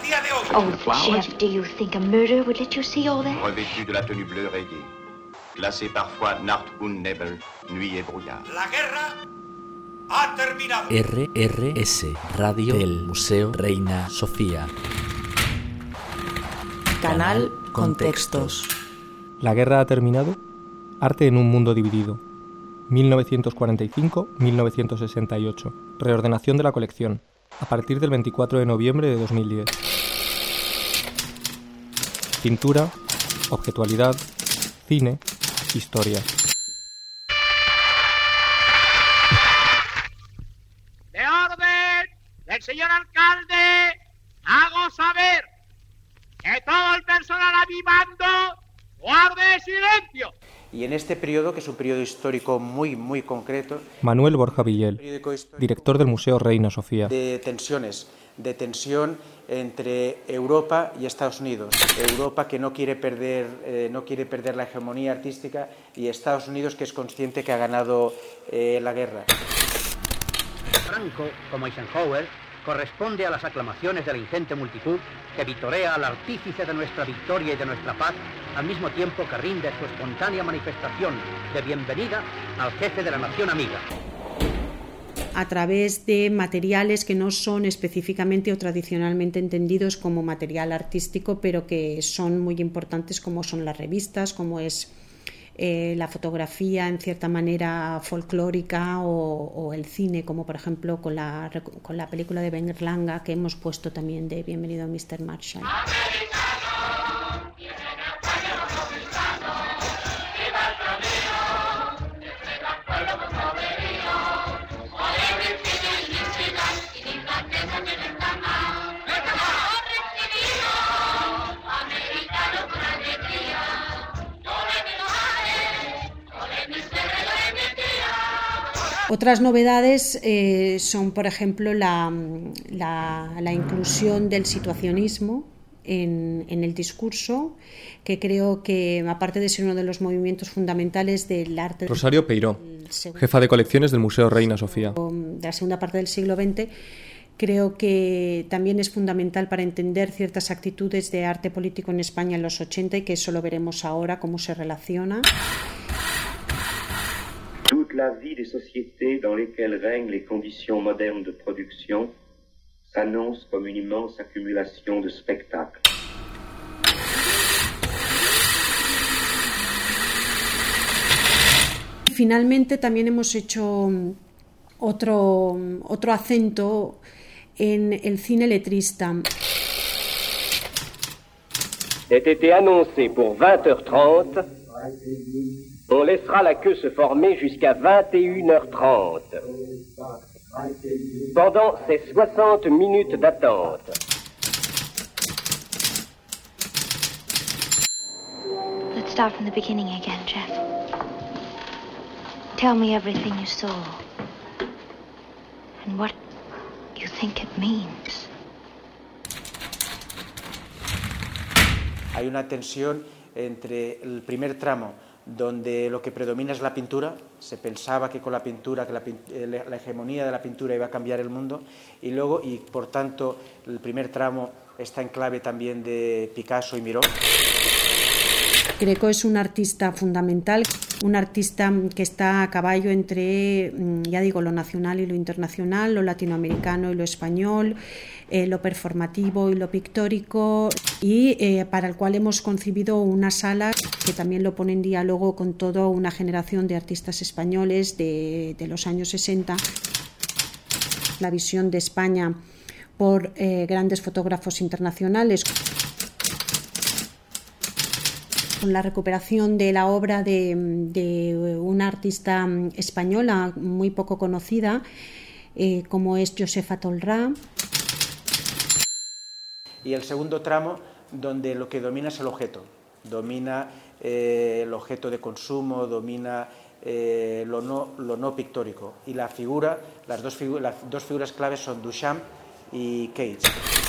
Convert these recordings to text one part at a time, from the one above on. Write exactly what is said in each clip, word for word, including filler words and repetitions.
día de hoy. Oh, chef, do you think a murderer would let you see all that? Revêtu de la tenue bleu rayée, classé parfois Nacht und Nebel, nuit et brouillard. La guerra ha terminado. R R S, Radio del Museo Reina Sofía. Canal Contextos. La guerra ha terminado. Arte en un mundo dividido. mil novecientos cuarenta y cinco a mil novecientos sesenta y ocho. Reordenación de la colección. A partir del veinticuatro de noviembre de dos mil diez. Pintura, objetualidad, cine, historia. De orden del señor alcalde, hago saber que todo el personal a mi mando guarde silencio. Y en este periodo, que es un periodo histórico muy, muy concreto... Manuel Borja Villel, director del Museo Reina Sofía. De tensiones, de tensión entre Europa y Estados Unidos. Europa que no quiere perder, eh, no quiere perder la hegemonía artística y Estados Unidos que es consciente que ha ganado eh, la guerra. Franco, como Eisenhower, corresponde a las aclamaciones de la ingente multitud que vitorea al artífice de nuestra victoria y de nuestra paz, al mismo tiempo que rinde su espontánea manifestación de bienvenida al jefe de la nación amiga. A través de materiales que no son específicamente o tradicionalmente entendidos como material artístico, pero que son muy importantes, como son las revistas, como es eh, la fotografía en cierta manera folclórica o, o el cine, como por ejemplo con la, con la película de Berlanga que hemos puesto también de Bienvenido mister Marshall. Otras novedades eh, son, por ejemplo, la, la, la inclusión del situacionismo en, en el discurso, que creo que, aparte de ser uno de los movimientos fundamentales del arte... Rosario Peiró, jefa de colecciones del Museo Reina Sofía. De la segunda parte del siglo veinte, creo que también es fundamental para entender ciertas actitudes de arte político en España en los ochenta y que eso lo veremos ahora, cómo se relaciona. Toute la vie des sociétés dans lesquelles règnent les conditions modernes de production s'annonce comme une immense accumulation de spectacles. Finalmente también hemos hecho otro, otro acento en el cine letrista. Ait été annoncé pour vingt heures trente. On laissera la queue se former jusqu'à vingt et une heures trente. Pendant ces soixante minutes d'attente. Let's start from the beginning again, Jeff. Tell me everything you saw and what you think it means. Hay una tensión entre el primer tramo, donde lo que predomina es la pintura. Se pensaba que con la pintura, que la, la hegemonía de la pintura iba a cambiar el mundo, y luego, y por tanto, el primer tramo está en clave también de Picasso y Miró. Greco es un artista fundamental, un artista que está a caballo entre, ya digo, lo nacional y lo internacional, lo latinoamericano y lo español, eh, lo performativo y lo pictórico, y eh, para el cual hemos concibido una sala que también lo pone en diálogo con toda una generación de artistas españoles de, de los años sesenta. La visión de España por eh, grandes fotógrafos internacionales, con la recuperación de la obra de, de una artista española muy poco conocida, eh, como es Josefa Tolrá. Y el segundo tramo, donde lo que domina es el objeto, domina eh, el objeto de consumo, domina eh, lo, no, lo no pictórico. Y la figura, las dos, figu las dos figuras claves son Duchamp y Cage.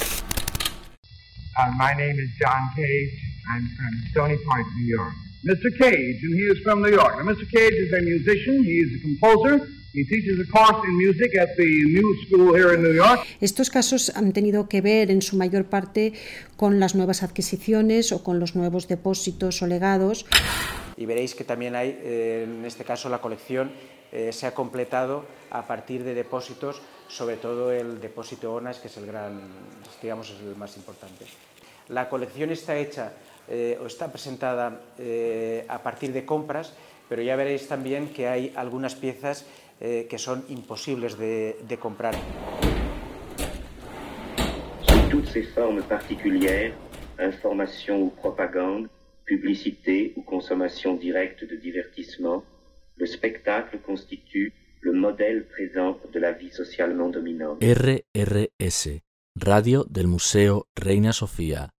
Uh, my name is John Cage. I'm from Stony Point, New York. Mister Cage, and he is from New York. Now, Mister Cage is a musician. He is a composer. He teaches a course in music at the Muse School here in New York. Estos casos han tenido que ver en su mayor parte con las nuevas adquisiciones o con los nuevos depósitos o legados. Y veréis que también hay, eh, en este caso, la colección eh, se ha completado a partir de depósitos, sobre todo el depósito ONAS, que es el gran, digamos, es el más importante. La colección está hecha eh, o está presentada eh, a partir de compras, pero ya veréis también que hay algunas piezas eh, que son imposibles de, de comprar. Sous toutes ses formes particulières, information ou propagande, publicité ou consommation directe de divertissement, le spectacle constitue le modèle présent de la vie socialement dominante. R R S, Radio del Museo Reina Sofía.